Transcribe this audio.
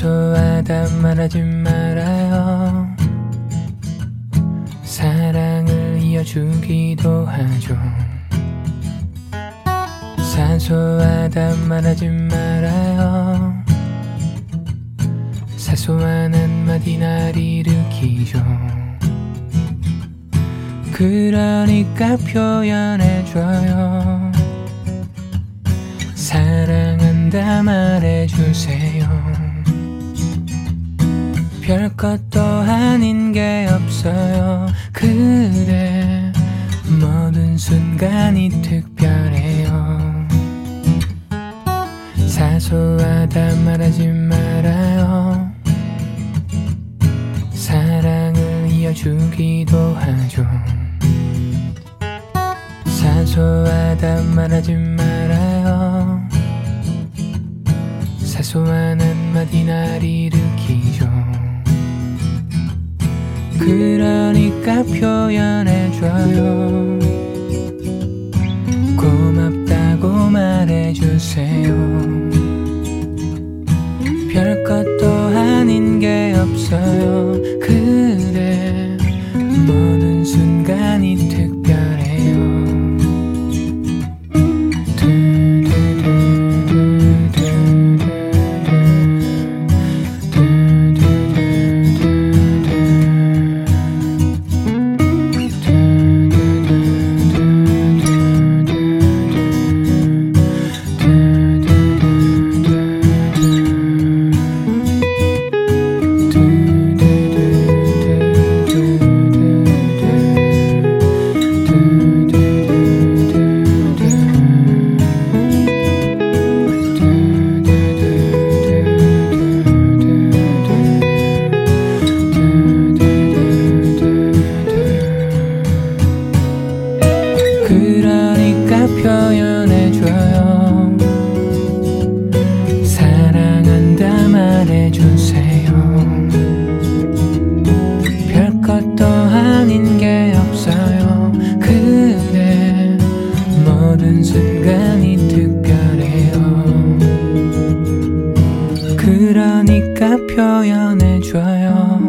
사소하다 말하지 말아요. 사랑을 이어주기도 하죠. 사소하다 말하지 말아요. 사소한 한마디 날 일으키죠. 그러니까 표현해줘요. 사랑한다 말해주세요. 별것도 아닌 게 없어요. 그래 모든 순간이 특별해요. 사소하다 말하지 말아요. 사랑을 이어주기도 하죠. 사소하다 말하지 말아요. 사소한 한마디 날 일으키죠. 그러니까 표현해줘요. 고맙다고 말해주세요. 별것도 아닌 게 없어요. 그래 모든 순간이 특별해요. 그러니까 표현해줘요. 사랑한다 말해주세요. 별것도 아닌 게 없어요. 그래 모든 순간이 특별해요. 그러니까 표현해줘요.